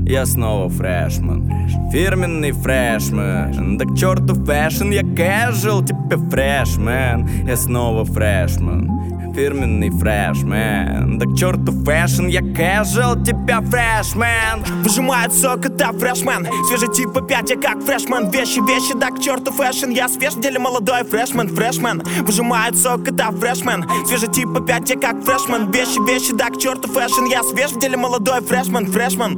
Я снова фрешман, фирменный фрешман. Да к черту фэшн, я casual, типа фрешман. Я снова фрешман, фирменный фрешман. Да к черту фэшн, я casual, тебя фрешман. Выжимает сок, это фрешмен. Свежий типа 5, я как фрешмен. Вещи, да к черту фэшн. Я свеж в деле молодой фрешмен. Выжимает сок, это фрешмен. Свежий типа 5, я как фрешмен. Вещи, да к черту фэшн. Я свеж в деле молодой фрешмен.